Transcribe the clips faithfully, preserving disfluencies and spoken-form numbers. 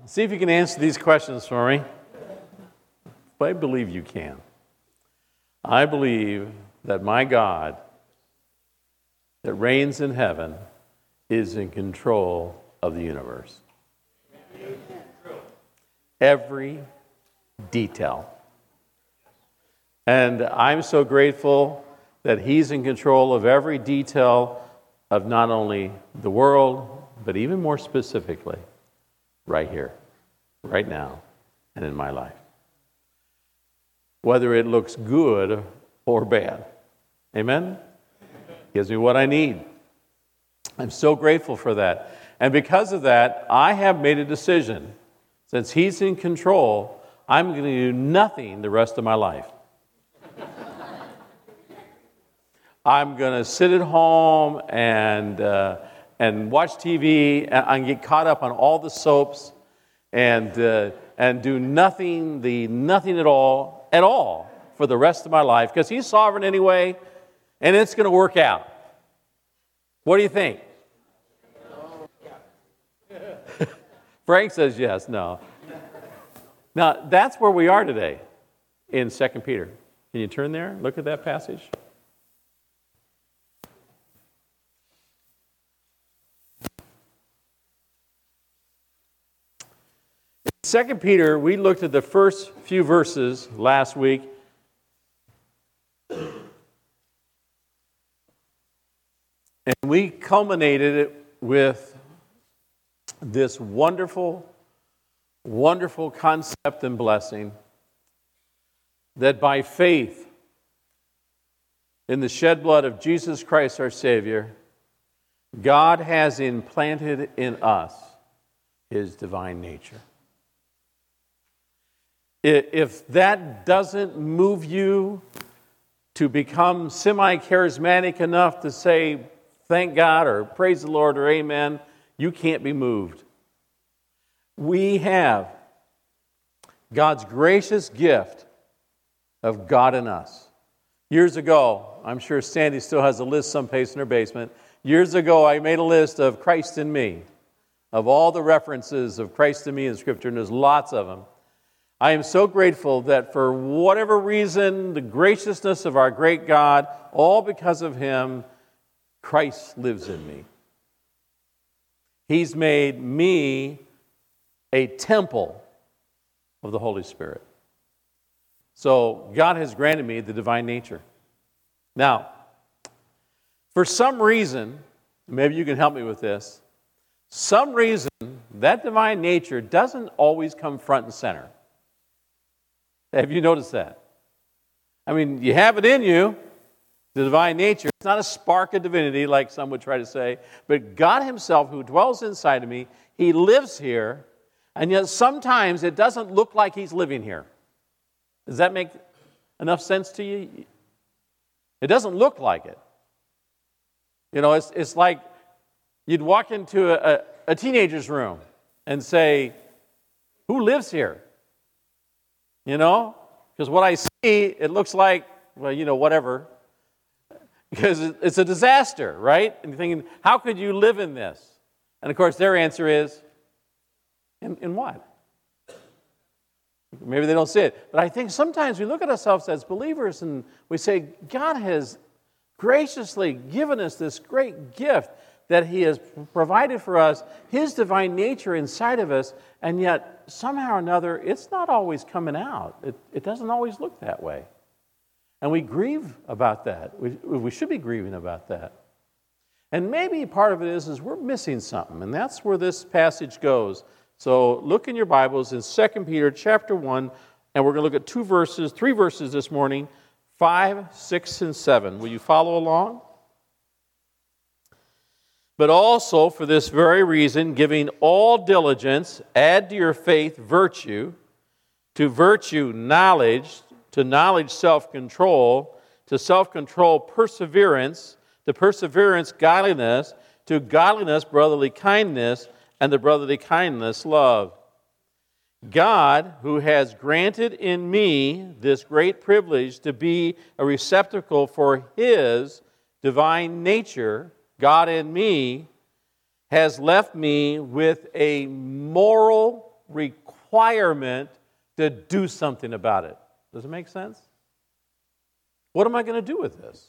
See if you can answer these questions for me. I believe you can. I believe that my God that reigns in heaven is in control of the universe. Every detail. And I'm so grateful that He's in control of every detail of not only the world, but even more specifically, right here, right now, and in my life. Whether it looks good or bad. Amen? Gives me what I need. I'm so grateful for that. And because of that, I have made a decision. Since He's in control, I'm going to do nothing the rest of my life. I'm going to sit at home and uh, and watch T V and, and get caught up on all the soaps and uh, and do nothing, the nothing at all, at all for the rest of my life because He's sovereign anyway, and it's going to work out. What do you think? Frank says yes. No. Now, that's where we are today in Second Peter. Can you turn there? Look at that passage. In Second Peter, we looked at the first few verses last week. And we culminated it with this wonderful, wonderful concept and blessing that by faith in the shed blood of Jesus Christ our Savior, God has implanted in us His divine nature. If that doesn't move you to become semi-charismatic enough to say, thank God, or praise the Lord, or amen, you can't be moved. We have God's gracious gift of God in us. Years ago, I'm sure Sandy still has a list someplace in her basement. Years ago, I made a list of Christ in me, of all the references of Christ in me in Scripture, and there's lots of them. I am so grateful that for whatever reason, the graciousness of our great God, all because of Him, Christ lives in me. He's made me a temple of the Holy Spirit. So God has granted me the divine nature. Now, for some reason, maybe you can help me with this, some reason that divine nature doesn't always come front and center. Have you noticed that? I mean, you have it in you, the divine nature. It's not a spark of divinity like some would try to say, but God Himself who dwells inside of me, He lives here, and yet sometimes it doesn't look like He's living here. Does that make enough sense to you? It doesn't look like it. You know, it's it's like you'd walk into a, a, a teenager's room and say, who lives here? You know? Because what I see, it looks like, well, you know, whatever. Because it's a disaster, right? And you're thinking, how could you live in this? And of course, their answer is, in, in what? Maybe they don't see it. But I think sometimes we look at ourselves as believers and we say, God has graciously given us this great gift that He has provided for us, His divine nature inside of us, and yet somehow or another, it's not always coming out. It, it doesn't always look that way. And we grieve about that. We, we should be grieving about that. And maybe part of it is, is we're missing something, and that's where this passage goes. So look in your Bibles in Second Peter chapter one, and we're going to look at two verses, three verses this morning, five, six, and seven. Will you follow along? But also for this very reason, giving all diligence, add to your faith virtue, to virtue knowledge, to knowledge self-control, to self-control perseverance, to perseverance godliness, to godliness brotherly kindness, and to brotherly kindness love. God, who has granted in me this great privilege to be a receptacle for His divine nature, God in me, has left me with a moral requirement to do something about it. Does it make sense? What am I going to do with this?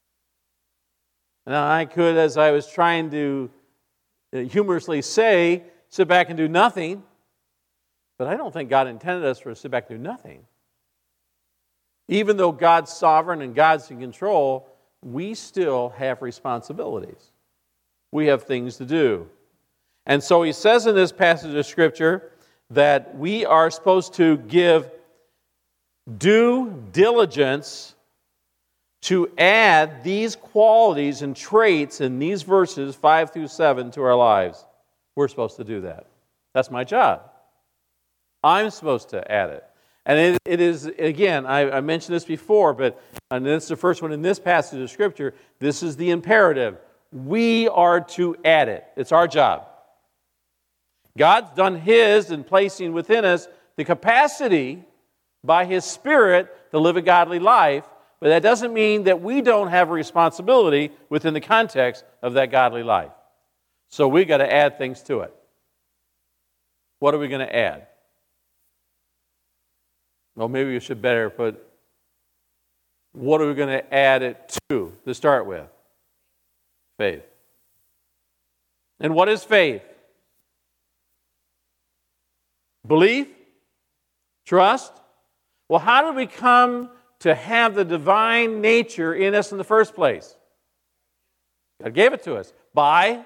Now, I could, as I was trying to humorously say, sit back and do nothing, but I don't think God intended us for to sit back and do nothing. Even though God's sovereign and God's in control, we still have responsibilities. We have things to do. And so he says in this passage of Scripture that we are supposed to give due diligence to add these qualities and traits in these verses, five through seven, to our lives. We're supposed to do that. That's my job. I'm supposed to add it. And it, it is, again, I, I mentioned this before, but and this is the first one in this passage of Scripture. This is the imperative. We are to add it. It's our job. God's done His in placing within us the capacity by His Spirit to live a godly life, but that doesn't mean that we don't have a responsibility within the context of that godly life. So we've got to add things to it. What are we going to add? Well, maybe we should better put, what are we going to add it to, to start with? Faith. And what is faith? Belief? Trust? Well, how did we come to have the divine nature in us in the first place? God gave it to us. By?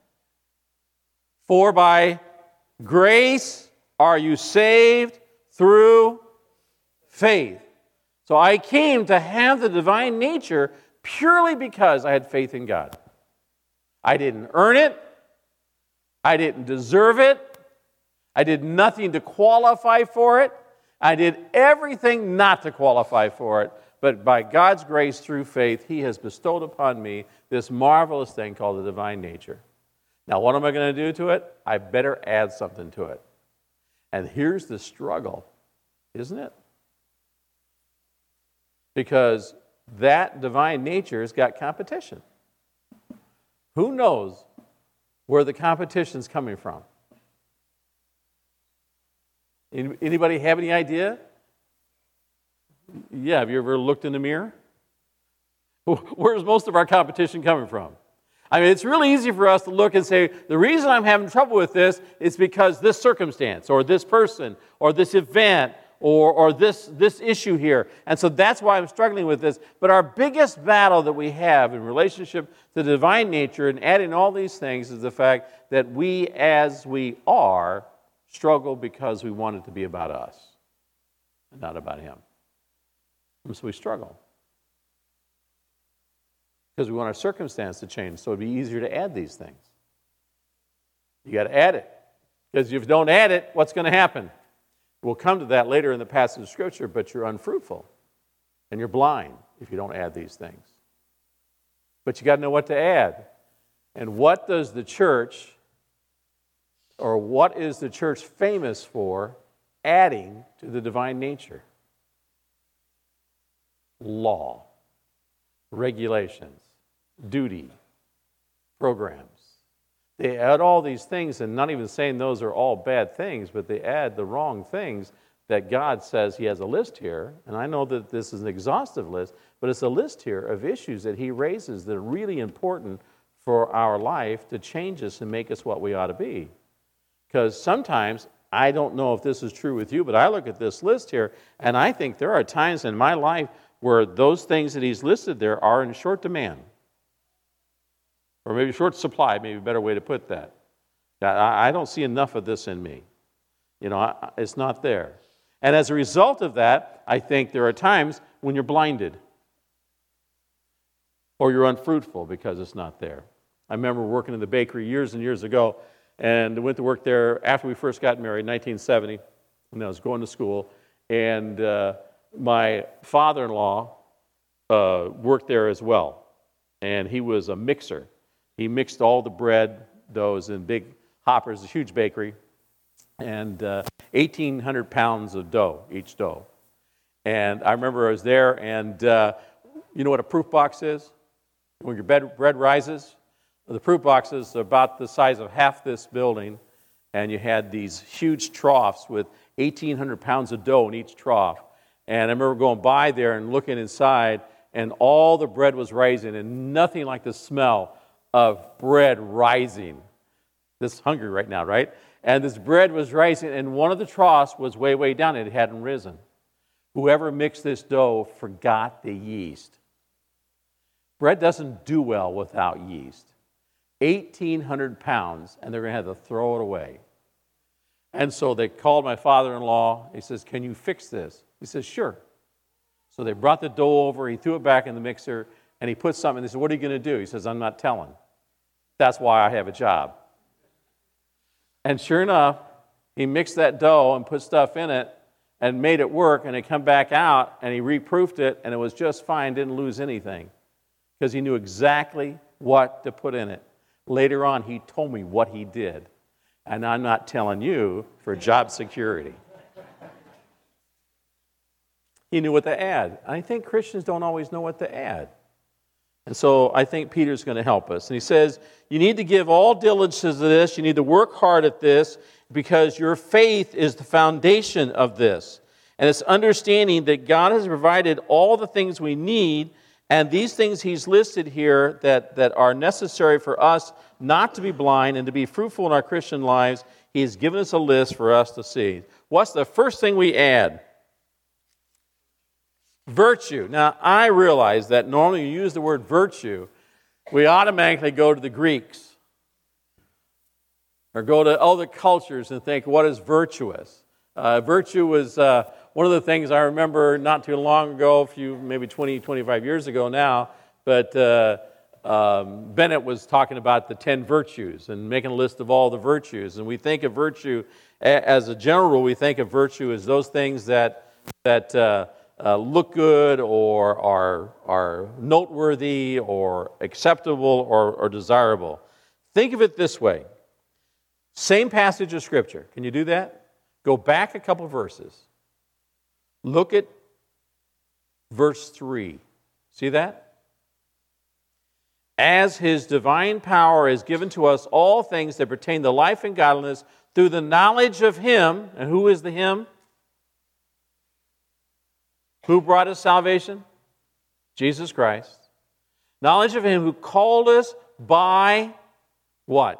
For by grace are you saved through faith. So I came to have the divine nature purely because I had faith in God. I didn't earn it. I didn't deserve it. I did nothing to qualify for it. I did everything not to qualify for it. But by God's grace through faith, He has bestowed upon me this marvelous thing called the divine nature. Now, what am I going to do to it? I better add something to it. And here's the struggle, isn't it? Because that divine nature has got competition. Who knows where the competition's coming from? Anybody have any idea? Yeah, have you ever looked in the mirror? Where's most of our competition coming from? I mean, it's really easy for us to look and say, the reason I'm having trouble with this is because this circumstance, or this person, or this event, or, or this, this issue here. And so that's why I'm struggling with this. But our biggest battle that we have in relationship to the divine nature and adding all these things is the fact that we, as we are, struggle because we want it to be about us and not about Him. And so we struggle. Because we want our circumstance to change, so it'd be easier to add these things. You got to add it. Because if you don't add it, what's going to happen? We'll come to that later in the passage of Scripture, but you're unfruitful and you're blind if you don't add these things. But you got to know what to add. And what does the church, or what is the church famous for adding to the divine nature? Law, regulations, duty, programs. They add all these things, and not even saying those are all bad things, but they add the wrong things that God says He has a list here. And I know that this is an exhaustive list, but it's a list here of issues that He raises that are really important for our life to change us and make us what we ought to be. Because sometimes, I don't know if this is true with you, but I look at this list here, and I think there are times in my life where those things that He's listed there are in short demand. Or maybe short supply, maybe a better way to put that. I don't see enough of this in me. You know, it's not there. And as a result of that, I think there are times when you're blinded. Or you're unfruitful because it's not there. I remember working in the bakery years and years ago, and I went to work there after we first got married in nineteen seventy, when I was going to school. And uh, my father-in-law uh, worked there as well. And he was a mixer. He mixed all the bread doughs in big hoppers, a huge bakery, and uh, eighteen hundred pounds of dough, each dough. And I remember I was there, and uh, you know what a proof box is? When your bread, bread rises? The proof boxes are about the size of half this building, and you had these huge troughs with eighteen hundred pounds of dough in each trough. And I remember going by there and looking inside, and all the bread was rising, and nothing like the smell of bread rising. This hungry right now, right? And this bread was rising, and one of the troughs was way, way down. It hadn't risen. Whoever mixed this dough forgot the yeast. Bread doesn't do well without yeast. eighteen hundred pounds, and they're going to have to throw it away. And so they called my father-in-law. He says, "Can you fix this?" He says, "Sure." So they brought the dough over. He threw it back in the mixer, and he put something. They said, "What are you going to do?" He says, "I'm not telling. That's why I have a job." And sure enough, he mixed that dough and put stuff in it and made it work, and it come back out, and he reproofed it, and it was just fine, didn't lose anything, because he knew exactly what to put in it. Later on, he told me what he did, and I'm not telling you for job security. He knew what to add. I think Christians don't always know what to add. And so I think Peter's going to help us. And he says, you need to give all diligence to this. You need to work hard at this because your faith is the foundation of this. And it's understanding that God has provided all the things we need, and these things he's listed here that, that are necessary for us not to be blind and to be fruitful in our Christian lives, he has given us a list for us to see. What's the first thing we add? Virtue. Now, I realize that normally you use the word virtue, we automatically go to the Greeks or go to other cultures and think, what is virtuous? Uh, virtue was uh, one of the things I remember not too long ago, a few, maybe twenty, twenty-five years ago now, but uh, um, Bennett was talking about the ten virtues and making a list of all the virtues. And we think of virtue, as a general rule, we think of virtue as those things that, that uh, Uh, look good or are, are noteworthy or acceptable or, or desirable. Think of it this way. Same passage of Scripture. Can you do that? Go back a couple verses. Look at verse three. See that? As his divine power has given to us all things that pertain to life and godliness through the knowledge of him. And who is the him? Who brought us salvation? Jesus Christ. Knowledge of him who called us by what?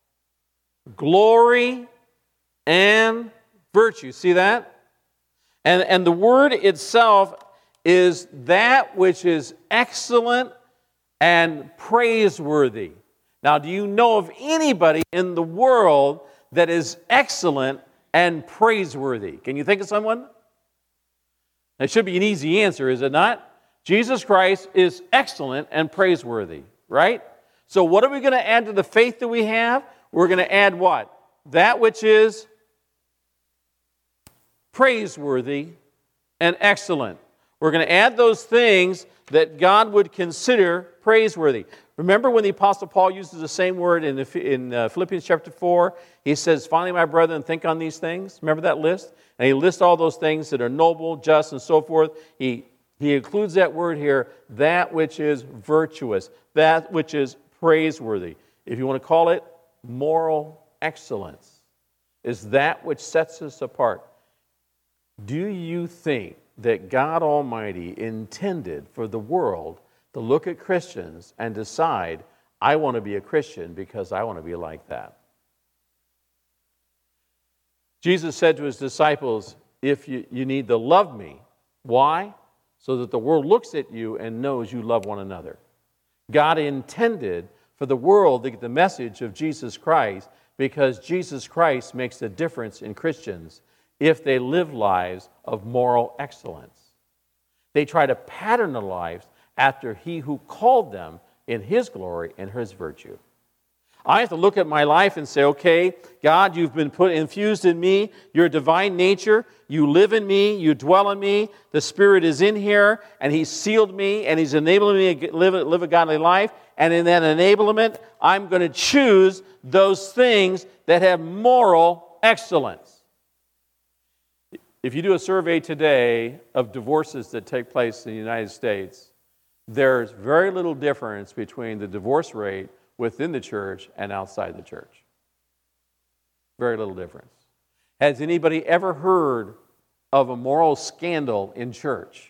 Glory and virtue. See that? And, and the word itself is that which is excellent and praiseworthy. Now, do you know of anybody in the world that is excellent and praiseworthy? Can you think of someone? It should be an easy answer, is it not? Jesus Christ is excellent and praiseworthy, right? So what are we going to add to the faith that we have? We're going to add what? That which is praiseworthy and excellent. We're going to add those things that God would consider praiseworthy. Remember when the Apostle Paul uses the same word in, in uh, Philippians chapter four? He says, finally, my brethren, think on these things. Remember that list? And he lists all those things that are noble, just, and so forth. He, he includes that word here, that which is virtuous, that which is praiseworthy. If you want to call it moral excellence, is that which sets us apart. Do you think that God Almighty intended for the world to look at Christians and decide, I want to be a Christian because I want to be like that? Jesus said to his disciples, if you, you need to love me. Why? So that the world looks at you and knows you love one another. God intended for the world to get the message of Jesus Christ because Jesus Christ makes a difference in Christians if they live lives of moral excellence. They try to pattern their lives after he who called them in his glory and his virtue. I have to look at my life and say, okay, God, you've been put infused in me, your divine nature, you live in me, you dwell in me, the Spirit is in here, and he's sealed me, and he's enabling me to live, live a godly life, and in that enablement, I'm going to choose those things that have moral excellence. If you do a survey today of divorces that take place in the United States, there's very little difference between the divorce rate within the church and outside the church. Very little difference. Has anybody ever heard of a moral scandal in church?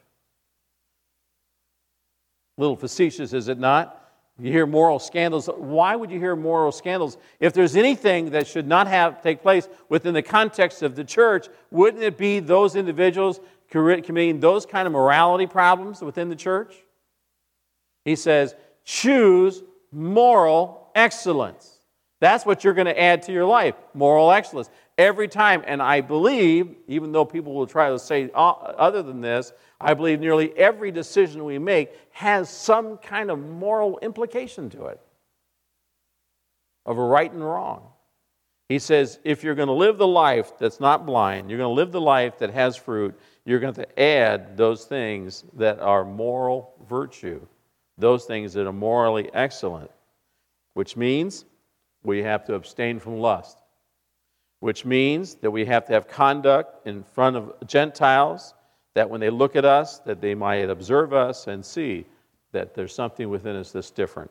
A little facetious, is it not? You hear moral scandals. Why would you hear moral scandals? If there's anything that should not have take place within the context of the church, wouldn't it be those individuals committing those kind of morality problems within the church? He says, choose moral excellence. That's what you're going to add to your life, moral excellence. Every time, and I believe, even though people will try to say other than this, I believe nearly every decision we make has some kind of moral implication to it, of a right and wrong. He says, if you're going to live the life that's not blind, you're going to live the life that has fruit, you're going to add those things that are moral virtue, those things that are morally excellent, which means we have to abstain from lust, which means that we have to have conduct in front of Gentiles, that when they look at us, that they might observe us and see that there's something within us that's different.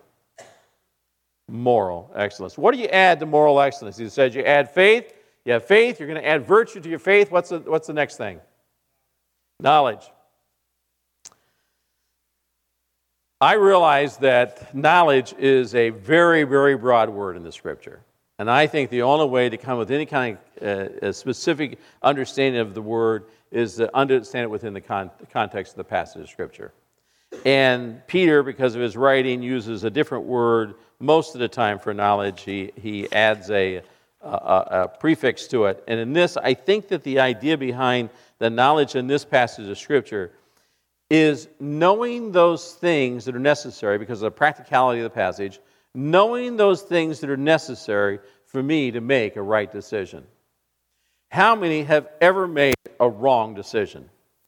Moral excellence. What do you add to moral excellence? He says you add faith. You have faith. You're going to add virtue to your faith. What's the, what's the next thing? Knowledge. I realize that knowledge is a very, very broad word in the Scripture. And I think the only way to come with any kind of uh, a specific understanding of the word is to understand it within the con- context of the passage of Scripture. And Peter, because of his writing, uses a different word most of the time for knowledge. He, he adds a, a, a prefix to it. And in this, I think that the idea behind the knowledge in this passage of Scripture is knowing those things that are necessary, because of the practicality of the passage, knowing those things that are necessary for me to make a right decision. How many have ever made a wrong decision?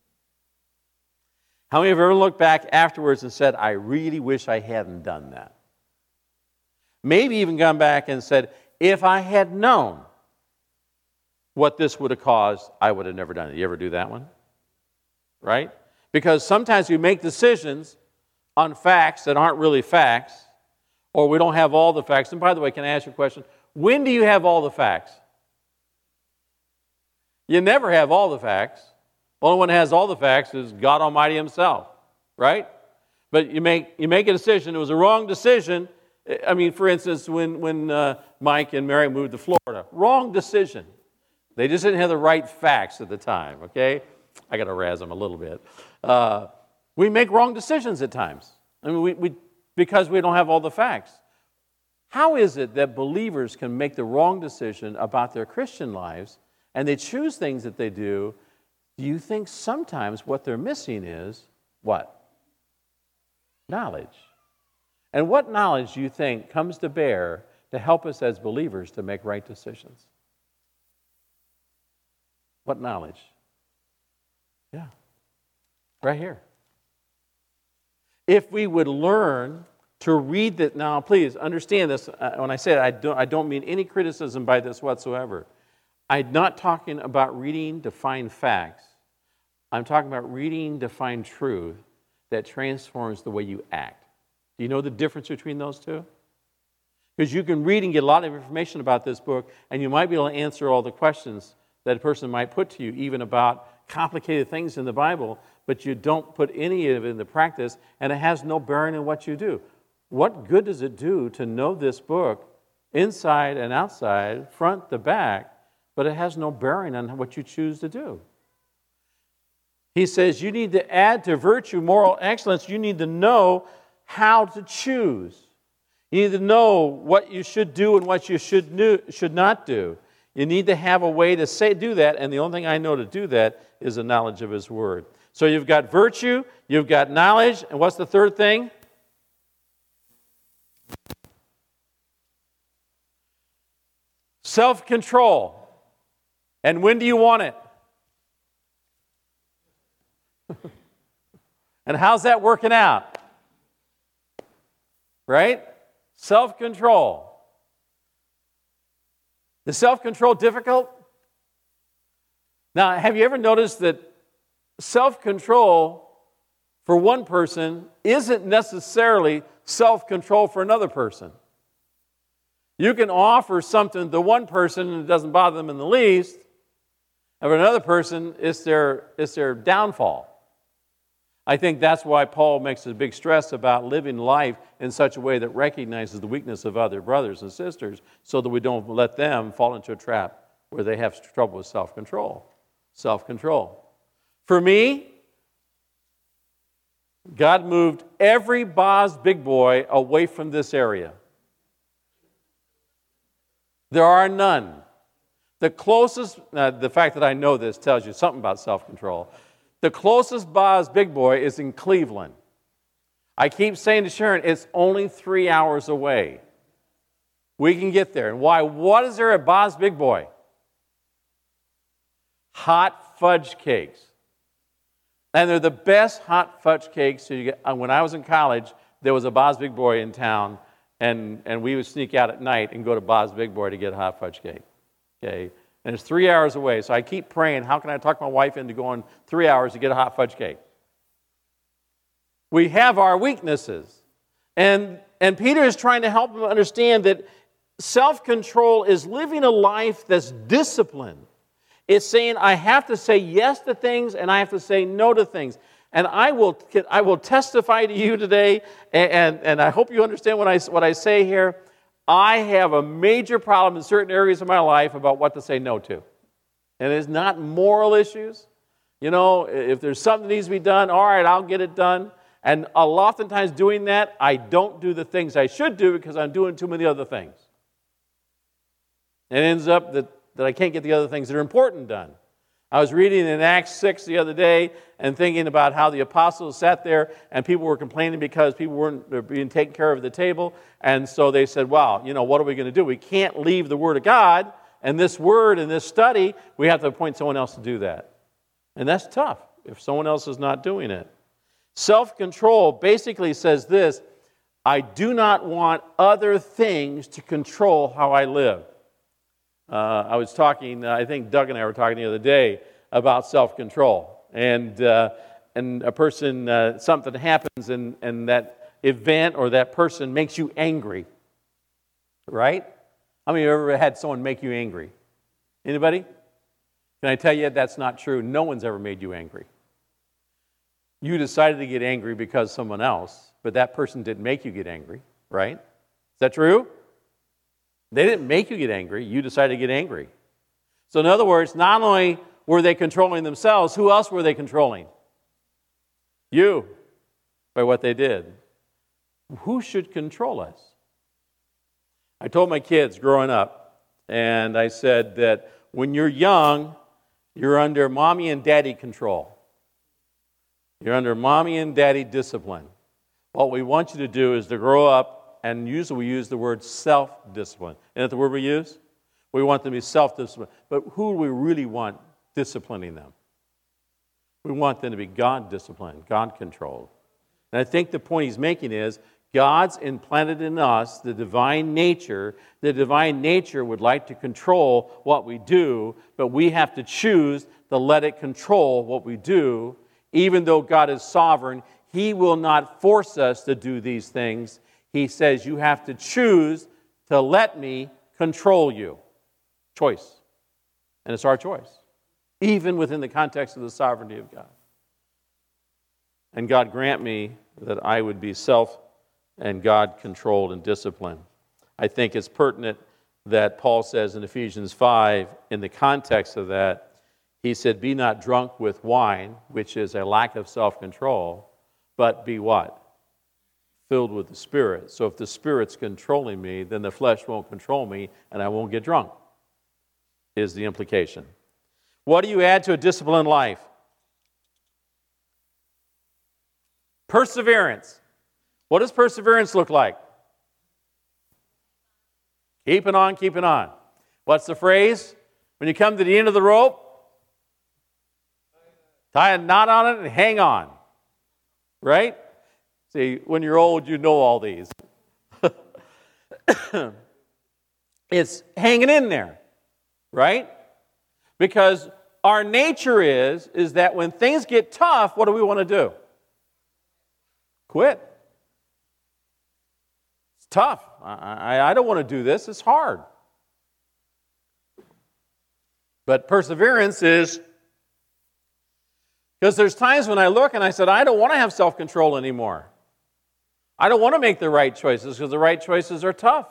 How many have ever looked back afterwards and said, I really wish I hadn't done that? Maybe even gone back and said, if I had known what this would have caused, I would have never done it. You ever do that one? Right? Because sometimes we make decisions on facts that aren't really facts, or we don't have all the facts. And by the way, can I ask you a question? When do you have all the facts? You never have all the facts. The only one that has all the facts is God Almighty Himself, right? But you make you make a decision. It was a wrong decision. I mean, for instance, when, when uh, Mike and Mary moved to Florida, wrong decision. They just didn't have the right facts at the time, okay? I got to razz them a little bit. Uh, we make wrong decisions at times. I mean, we, we because we don't have all the facts. How is it that believers can make the wrong decision about their Christian lives, and they choose things that they do? Do you think sometimes what they're missing is what? Knowledge. And what knowledge do you think comes to bear to help us as believers to make right decisions? What knowledge? Yeah. Right here. If we would learn to read that, now please understand this, uh, when I say it, I don't, I don't mean any criticism by this whatsoever. I'm not talking about reading to find facts. I'm talking about reading to find truth that transforms the way you act. Do you know the difference between those two? Because you can read and get a lot of information about this book, and you might be able to answer all the questions that a person might put to you, even about complicated things in the Bible, but you don't put any of it into practice, and it has no bearing on what you do. What good does it do to know this book inside and outside, front to back, but it has no bearing on what you choose to do? He says you need to add to virtue moral excellence. You need to know how to choose. You need to know what you should do and what you should do, should not do. You need to have a way to say do that, and the only thing I know to do that is the knowledge of His Word. So you've got virtue, you've got knowledge, and what's the third thing? Self-control. And when do you want it? And how's that working out? Right? Self-control. Is self-control difficult? Now, have you ever noticed that self-control for one person isn't necessarily self-control for another person? You can offer something to one person and it doesn't bother them in the least, and for another person, it's their, it's their downfall. I think that's why Paul makes a big stress about living life in such a way that recognizes the weakness of other brothers and sisters so that we don't let them fall into a trap where they have trouble with self-control. Self-control. For me, God moved every Boz Big Boy away from this area. There are none. The closest, uh, the fact that I know this tells you something about self-control. The closest Boz Big Boy is in Cleveland. I keep saying to Sharon, it's only three hours away. We can get there. And why? What is there at Boz Big Boy? Hot fudge cakes. And they're the best hot fudge cakes. So you get, when I was in college, there was a Boz Big Boy in town, and, and we would sneak out at night and go to Boz Big Boy to get a hot fudge cake. Okay? And it's three hours away. So I keep praying, how can I talk my wife into going three hours to get a hot fudge cake? We have our weaknesses. And, and Peter is trying to help them understand that self-control is living a life that's disciplined. It's saying I have to say yes to things and I have to say no to things. And I will, I will testify to you today, and, and, and I hope you understand what I, what I say here. I have a major problem in certain areas of my life about what to say no to. And it's not moral issues. You know, if there's something that needs to be done, all right, I'll get it done. And a lot oftentimes doing that, I don't do the things I should do because I'm doing too many other things. And it ends up that, that I can't get the other things that are important done. I was reading in Acts six the other day and thinking about how the apostles sat there and people were complaining because people weren't being taken care of at the table. And so they said, wow, you know, what are we going to do? We can't leave the Word of God and this Word and this study. We have to appoint someone else to do that. And that's tough if someone else is not doing it. Self-control basically says this: I do not want other things to control how I live. Uh, I was talking, uh, I think Doug and I were talking the other day about self-control. And uh, and a person, uh, something happens and, and that event or that person makes you angry. Right? How many of you have ever had someone make you angry? Anybody? Can I tell you that's not true? No one's ever made you angry. You decided to get angry because someone else, but that person didn't make you get angry, right? Is that true? They didn't make you get angry. You decided to get angry. So in other words, not only were they controlling themselves, who else were they controlling? You, by what they did. Who should control us? I told my kids growing up, and I said that when you're young, you're under mommy and daddy control. You're under mommy and daddy discipline. What we want you to do is to grow up, and usually we use the word self-discipline. Isn't that the word we use? We want them to be self-disciplined. But who do we really want disciplining them? We want them to be God-disciplined, God-controlled. And I think the point he's making is God's implanted in us the divine nature. The divine nature would like to control what we do, but we have to choose to let it control what we do. Even though God is sovereign, He will not force us to do these things. He says, you have to choose to let me control you. Choice. And it's our choice, even within the context of the sovereignty of God. And God grant me that I would be self- and God-controlled and disciplined. I think it's pertinent that Paul says in Ephesians five, in the context of that, he said, be not drunk with wine, which is a lack of self-control, but be what? Filled with the Spirit. So if the Spirit's controlling me, then the flesh won't control me, and I won't get drunk, is the implication. What do you add to a disciplined life? Perseverance. What does perseverance look like? Keeping on, keeping on. What's the phrase? When you come to the end of the rope, tie a knot on it and hang on. Right? See, when you're old, you know all these. It's hanging in there. Right? Because our nature is, is that when things get tough, what do we want to do? Quit. It's tough. I, I, I don't want to do this. It's hard. But perseverance is, because there's times when I look and I said, I don't want to have self-control anymore. I don't want to make the right choices because the right choices are tough.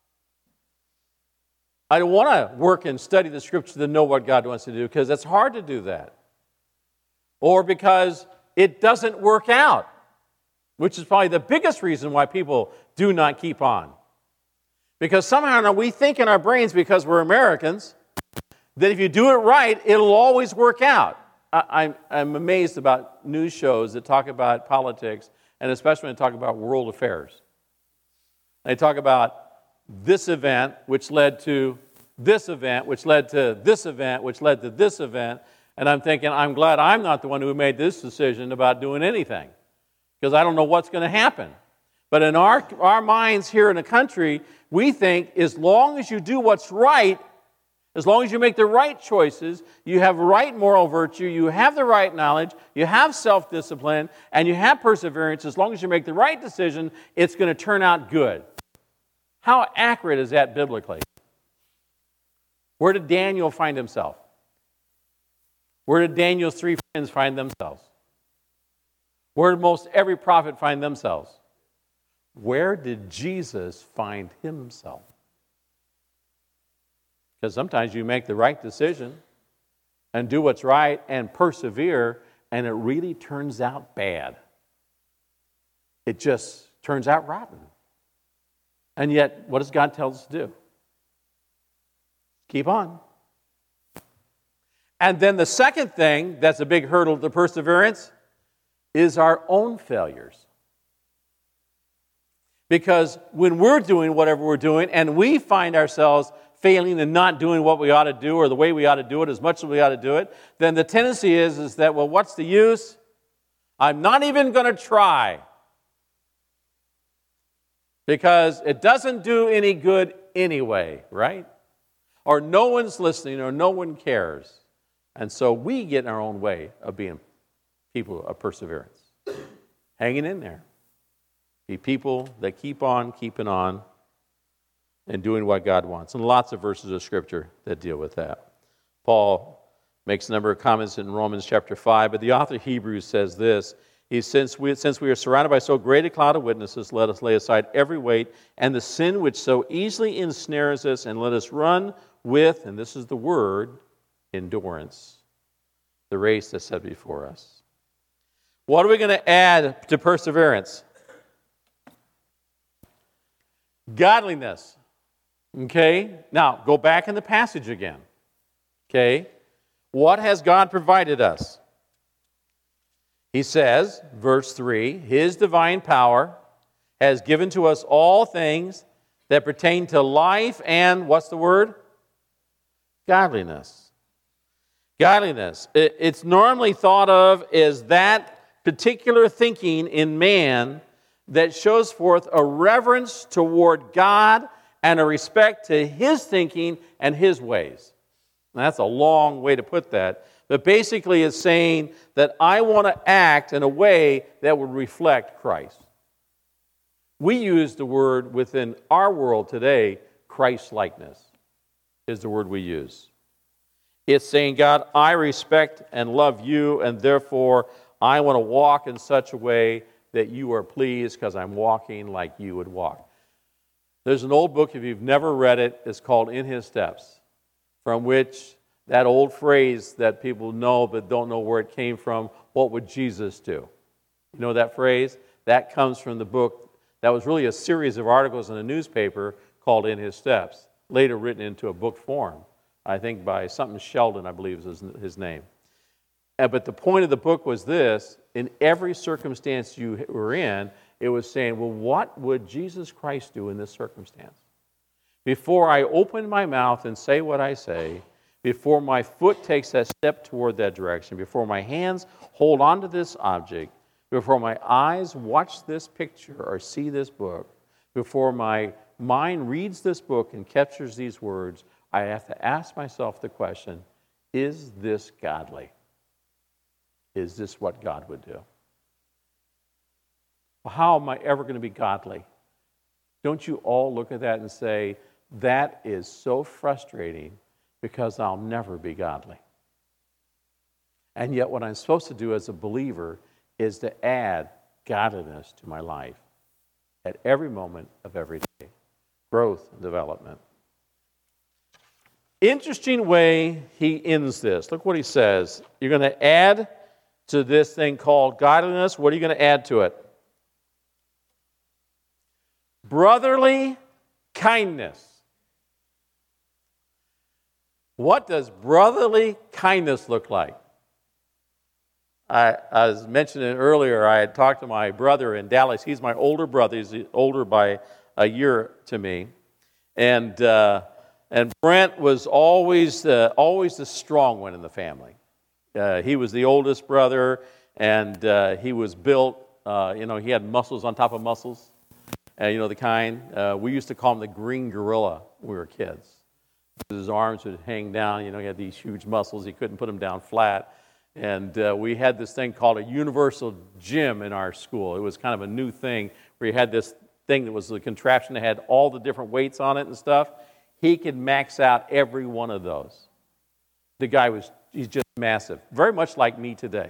I don't want to work and study the Scripture to know what God wants to do because it's hard to do that. Or because it doesn't work out, which is probably the biggest reason why people do not keep on. Because somehow we think in our brains, because we're Americans, that if you do it right, it'll always work out. I, I'm, I'm amazed about news shows that talk about politics, and especially when they talk about world affairs. They talk about this event, which led to this event, which led to this event, which led to this event, and I'm thinking, I'm glad I'm not the one who made this decision about doing anything, because I don't know what's going to happen. But in our, our minds here in the country, we think as long as you do what's right, as long as you make the right choices, you have right moral virtue, you have the right knowledge, you have self-discipline, and you have perseverance, as long as you make the right decision, it's going to turn out good. How accurate is that biblically? Where did Daniel find himself? Where did Daniel's three friends find themselves? Where did most every prophet find themselves? Where did Jesus find himself? Because sometimes you make the right decision and do what's right and persevere, and it really turns out bad. It just turns out rotten. And yet, what does God tell us to do? Keep on. And then the second thing that's a big hurdle to perseverance is our own failures. Because when we're doing whatever we're doing and we find ourselves failing and not doing what we ought to do or the way we ought to do it as much as we ought to do it, then the tendency is, is that, well, what's the use? I'm not even going to try. Because it doesn't do any good anyway, right? Or no one's listening or no one cares. And so we get in our own way of being people of perseverance. Hanging in there. Be people that keep on keeping on and doing what God wants. And lots of verses of Scripture that deal with that. Paul makes a number of comments in Romans chapter five, but the author of Hebrews says this. He says, since we, since we are surrounded by so great a cloud of witnesses, let us lay aside every weight and the sin which so easily ensnares us, and let us run with, and this is the word, endurance, the race that's set before us. What are we going to add to perseverance? Godliness. Okay? Now, go back in the passage again. Okay? What has God provided us? He says, verse three, His divine power has given to us all things that pertain to life and, what's the word? Godliness. Godliness. It's normally thought of as that particular thinking in man that shows forth a reverence toward God and a respect to His thinking and His ways. Now, that's a long way to put that. But basically it's saying that I want to act in a way that would reflect Christ. We use the word within our world today, Christ-likeness is the word we use. It's saying, God, I respect and love you, and therefore I want to walk in such a way that you are pleased because I'm walking like you would walk. There's an old book, if you've never read it, it's called In His Steps, from which that old phrase that people know but don't know where it came from, what would Jesus do? You know that phrase? That comes from the book that was really a series of articles in a newspaper called In His Steps, later written into a book form, I think by something Sheldon, I believe is his name. But the point of the book was this: in every circumstance you were in, it was saying, well, what would Jesus Christ do in this circumstance? Before I open my mouth and say what I say, before my foot takes that step toward that direction, before my hands hold on to this object, before my eyes watch this picture or see this book, before my mind reads this book and captures these words, I have to ask myself the question, is this godly? Is this what God would do? Well, how am I ever going to be godly? Don't you all look at that and say, that is so frustrating because I'll never be godly? And yet what I'm supposed to do as a believer is to add godliness to my life at every moment of every day. Growth and development. Interesting way he ends this. Look what he says. You're going to add to this thing called godliness. What are you going to add to it? Brotherly kindness. What does brotherly kindness look like? I, I was mentioning earlier, I had talked to my brother in Dallas. He's my older brother. He's older by a year to me. And uh, and Brent was always, uh, always the strong one in the family. Uh, he was the oldest brother, and uh, he was built, uh, you know, he had muscles on top of muscles. Uh, you know, the kind. Uh, we used to call him the green gorilla when we were kids. His arms would hang down. You know, he had these huge muscles. He couldn't put them down flat. And uh, we had this thing called a universal gym in our school. It was kind of a new thing where you had this thing that was the contraption that had all the different weights on it and stuff. He could max out every one of those. The guy was, he's just massive. Very much like me today.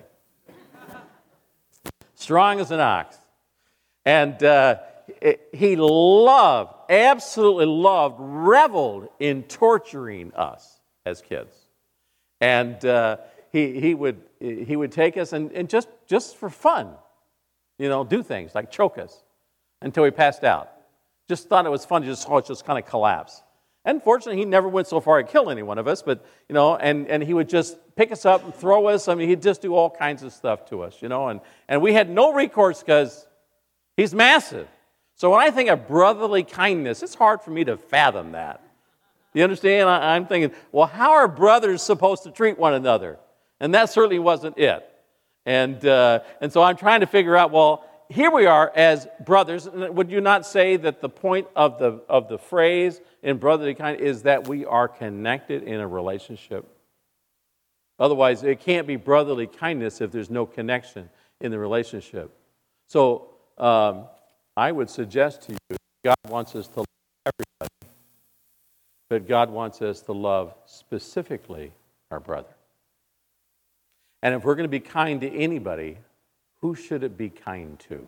Strong as an ox. And uh, it, he loved, absolutely loved, reveled in torturing us as kids. And uh, he he would he would take us and, and just, just for fun, you know, do things like choke us until we passed out. Just thought it was fun to just saw it just kind of collapse. And fortunately, he never went so far as to kill any one of us, but, you know, and, and he would just pick us up and throw us. I mean, he'd just do all kinds of stuff to us, you know, and, and we had no recourse because he's massive. So when I think of brotherly kindness, it's hard for me to fathom that. You understand? I, I'm thinking, well, how are brothers supposed to treat one another? And that certainly wasn't it. And uh, and so I'm trying to figure out, well, here we are as brothers. Would you not say that the point of the of the phrase in brotherly kindness is that we are connected in a relationship? Otherwise, it can't be brotherly kindness if there's no connection in the relationship. So um, I would suggest to you, God wants us to love everybody, but God wants us to love specifically our brother. And if we're going to be kind to anybody, who should it be kind to?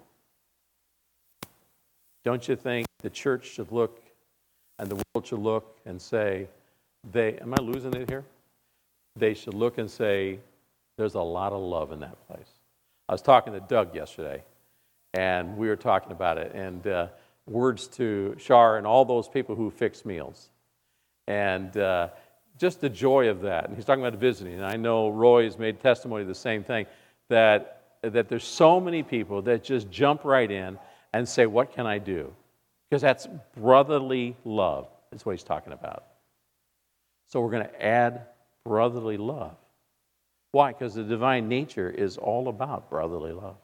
Don't you think the church should look and the world should look and say, they, am I losing it here? They should look and say, there's a lot of love in that place. I was talking to Doug yesterday, and we were talking about it, and uh, words to Shar and all those people who fix meals. And uh, just the joy of that. And he's talking about visiting, and I know Roy's made testimony of the same thing, that that there's so many people that just jump right in and say, what can I do? Because that's brotherly love. That's what he's talking about. So we're going to add brotherly love. Why? Because the divine nature is all about brotherly love.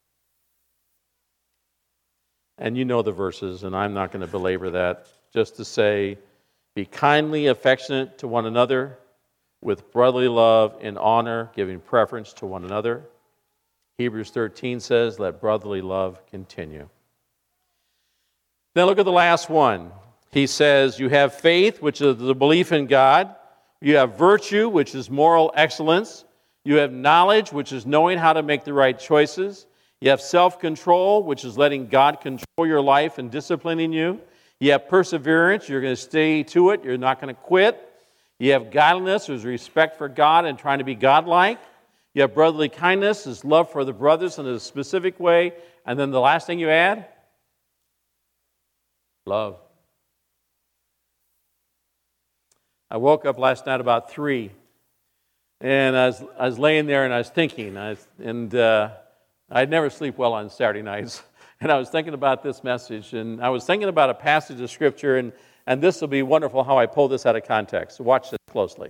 And you know the verses, and I'm not going to belabor that, just to say, be kindly affectionate to one another with brotherly love and honor, giving preference to one another. Hebrews thirteen says, let brotherly love continue. Then look at the last one. He says, you have faith, which is the belief in God. You have virtue, which is moral excellence. You have knowledge, which is knowing how to make the right choices. You have self-control, which is letting God control your life and disciplining you. You have perseverance. You're going to stay to it. You're not going to quit. You have godliness, which is respect for God and trying to be godlike. You have brotherly kindness, is love for the brothers in a specific way. And then the last thing you add? Love. I woke up last night about three, and I was, I was laying there and I was thinking, I was, and uh, I'd never sleep well on Saturday nights, and I was thinking about this message, and I was thinking about a passage of Scripture, and, and this will be wonderful how I pull this out of context. So watch this closely.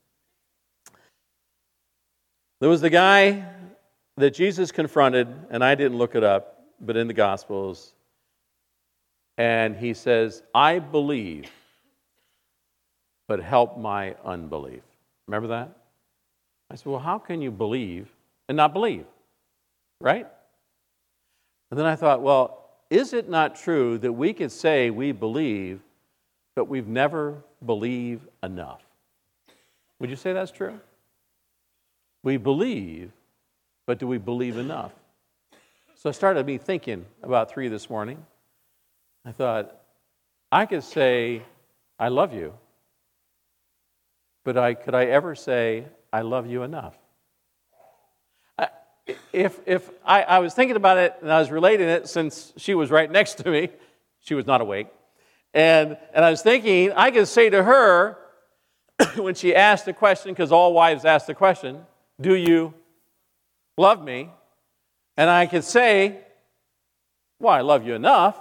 There was the guy that Jesus confronted, and I didn't look it up, but in the Gospels, and he says, I believe, but help my unbelief. Remember that? I said, well, how can you believe and not believe? Right? And then I thought, well, is it not true that we can say we believe, but we've never believed enough? Would you say that's true? We believe, but do we believe enough? So I started me thinking about three this morning. I thought, I could say, I love you, but I, could I ever say, I love you enough? I, if if I, I was thinking about it and I was relating it since she was right next to me, she was not awake, and, and I was thinking, I could say to her, when she asked the question, because all wives ask the question, do you love me? And I could say, well, I love you enough.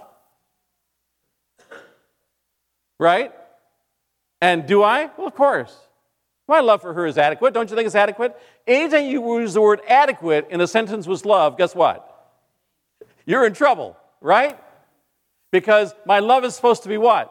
Right? And do I? Well, of course. My love for her is adequate. Don't you think it's adequate? Anytime you use the word adequate in a sentence with love, guess what? You're in trouble, right? Because my love is supposed to be what?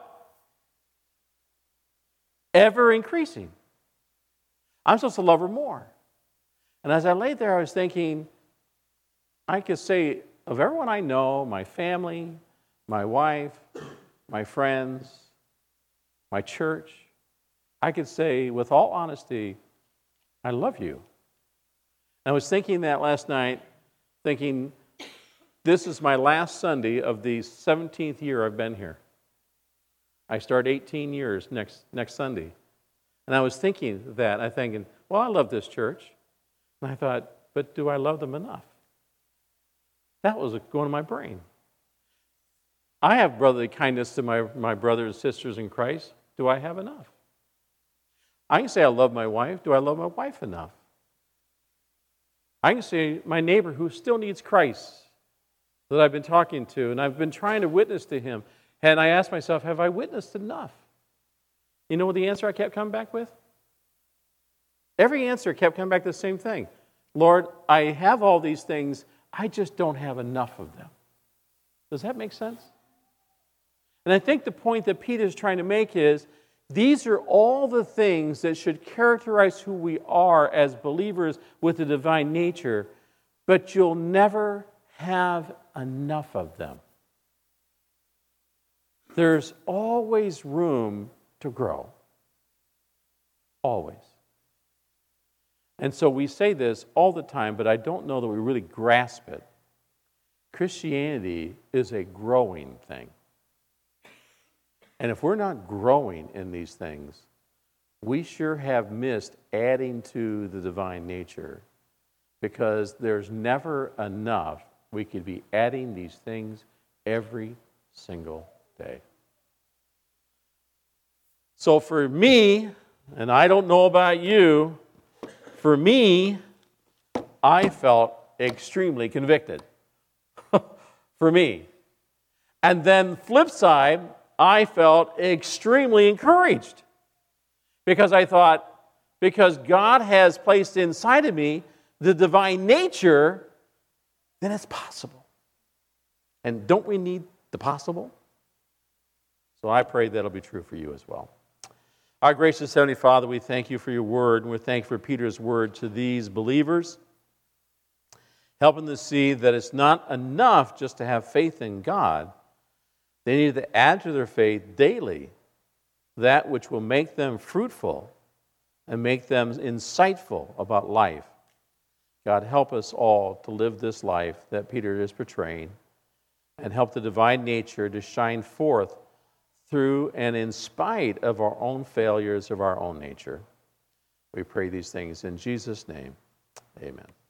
Ever increasing. I'm supposed to love her more. And as I laid there, I was thinking, I could say, of everyone I know, my family, my wife, my friends, my church, I could say with all honesty, I love you. And I was thinking that last night, thinking, this is my last Sunday of the seventeenth year I've been here. I start eighteen years next next Sunday. And I was thinking that, I thinking, well, I love this church. And I thought, but do I love them enough? That was going in my brain. I have brotherly kindness to my, my brothers and sisters in Christ. Do I have enough? I can say I love my wife. Do I love my wife enough? I can say my neighbor who still needs Christ that I've been talking to, and I've been trying to witness to him. And I asked myself, have I witnessed enough? You know what the answer I kept coming back with? Every answer kept coming back to the same thing. Lord, I have all these things. I just don't have enough of them. Does that make sense? And I think the point that Peter is trying to make is, these are all the things that should characterize who we are as believers with the divine nature, but you'll never have enough of them. There's always room to grow. Always. And so we say this all the time, but I don't know that we really grasp it. Christianity is a growing thing. And if we're not growing in these things, we sure have missed adding to the divine nature, because there's never enough. We could be adding these things every single day. So for me, and I don't know about you, for me, I felt extremely convicted. For me. And then flip side, I felt extremely encouraged, because I thought, because God has placed inside of me the divine nature, then it's possible. And don't we need the possible? So I pray that'll be true for you as well. Our gracious Heavenly Father, we thank you for your word, and we thank you for Peter's word to these believers, helping them to see that it's not enough just to have faith in God. They need to add to their faith daily that which will make them fruitful and make them insightful about life. God, help us all to live this life that Peter is portraying, and help the divine nature to shine forth through and in spite of our own failures of our own nature. We pray these things in Jesus' name. Amen.